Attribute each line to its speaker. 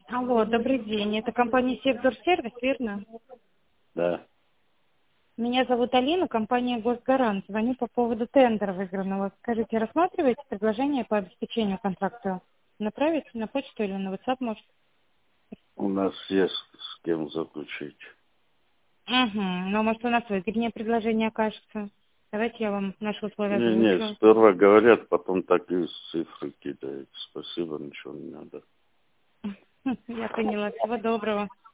Speaker 1: Алло, добрый день. Это компания Севдор Сервис, верно?
Speaker 2: Да.
Speaker 1: Меня зовут Алина, компания Госгарант. Звоню по поводу тендера выигранного. Скажите, рассматриваете предложение по обеспечению контракта? Направить на почту или на WhatsApp, может?
Speaker 2: У нас есть с кем заключить.
Speaker 1: Угу. Но может у нас выгоднее предложение окажется. Давайте я вам наши условия
Speaker 2: Не,
Speaker 1: озвучу.
Speaker 2: сперва говорят, потом так и цифры кидают. Спасибо, ничего не надо.
Speaker 1: Я поняла. Всего доброго.